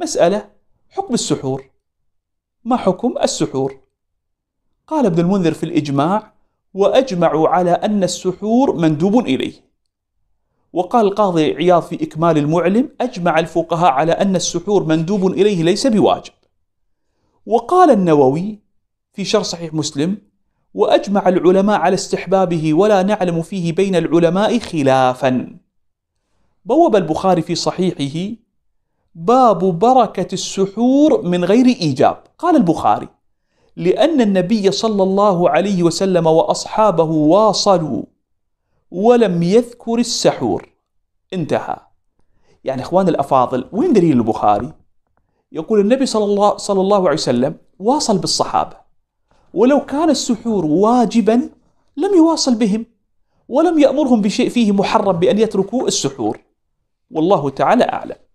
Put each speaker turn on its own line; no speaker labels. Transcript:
مسألة: حكم السحور، ما حكم السحور؟ قال ابن المنذر في الإجماع: وأجمعوا على أن السحور مندوب إليه. وقال القاضي عياض في إكمال المعلم: أجمع الفقهاء على أن السحور مندوب إليه ليس بواجب. وقال النووي في شرح صحيح مسلم: وأجمع العلماء على استحبابه ولا نعلم فيه بين العلماء خلافا. بوب البخاري في صحيحه: باب بركة السحور من غير إيجاب. قال البخاري: لأن النبي صلى الله عليه وسلم وأصحابه واصلوا ولم يذكر السحور. انتهى. يعني إخوان الأفاضل، وين دليل البخاري؟ يقول النبي صلى الله عليه وسلم واصل بالصحابة، ولو كان السحور واجبا لم يواصل بهم، ولم يأمرهم بشيء فيه محرم بأن يتركوا السحور. والله تعالى أعلم.